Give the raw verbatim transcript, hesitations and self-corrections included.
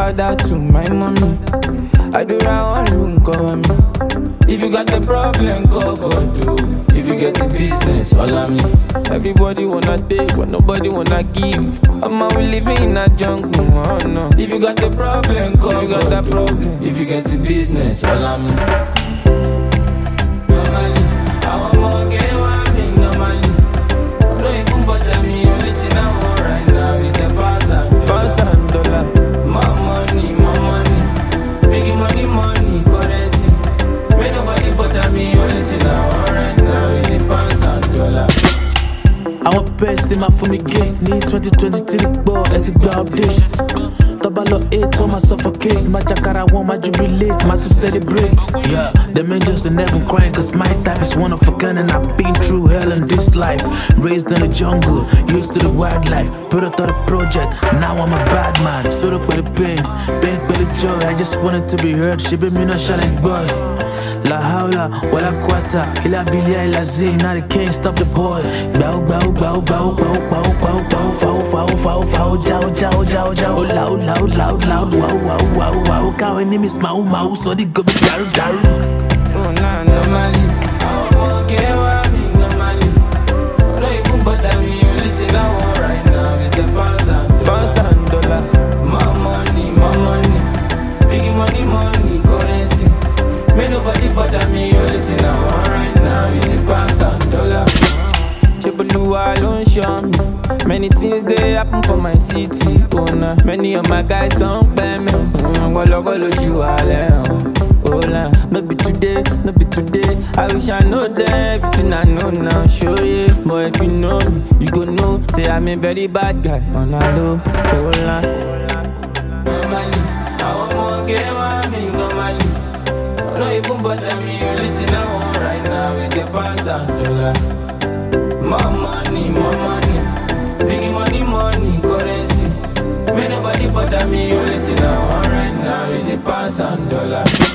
shout out to my mommy. I do that one, cover me. If you got the problem, call God, do. If you get the business, follow me. Everybody wanna take, but nobody wanna give. I'm out living in a jungle, oh no. If you got the problem, call you got that problem. If you get the business, follow me. Normally, I want more game, I mean normally. I don't even bother me, only thing I want right now is the pass and pass and dollar. My money, my money, making money, money, currency. May nobody bother me, only thing I want right now is the pass and dollar. I want best in my fumigate. Need twenty twenty-three ball, as it go update. Double eight, on my suffocate. My jacara want my jubilate, my to celebrate. Yeah, them angels and never crying, cause my type is one of a gun. And I've been through hell in this life. Raised in the jungle, used to the wildlife. Put out the project, now I'm a bad man. So look by the pain, pain by the joy. I just wanted to be heard, she be me no challenge boy. La hawla, wala quata, ila bilia ila zim, now they can't stop the boy. Bow, bow, bow, bow, bow, bow, bow, bow, foul, foul, foul, foul, jow, jow, jow, jow, loud, loud, loud, loud, wow, wow, wow, wow, cow and name is mau, mau, so they go be daru, daru. Oh, nah, normally, I won't get what I mean, normally. I don't even bother me, only thing I want right now is the pounds and pounds and dollar. My money, my money, making money, money, currency. May nobody bother me, only thing I want right now is the pounds and dollar. Chebuluwa don't show me. Many things they happen for my city, oh nah. Many of my guys don't pay me. Golo golo shiwale, oh nah. No be today, no be today. I wish I know them, everything I know now. Show you, but if you know me, you go know. Say I'm a very bad guy, on a low, oh nah. Normally, I want more game, I mean normally. Don't even bother me, only thing I want right now is the pounds and dollar. My money, my money, making money, money, currency. May nobody bother me, only thing I want right now is the pounds and dollar.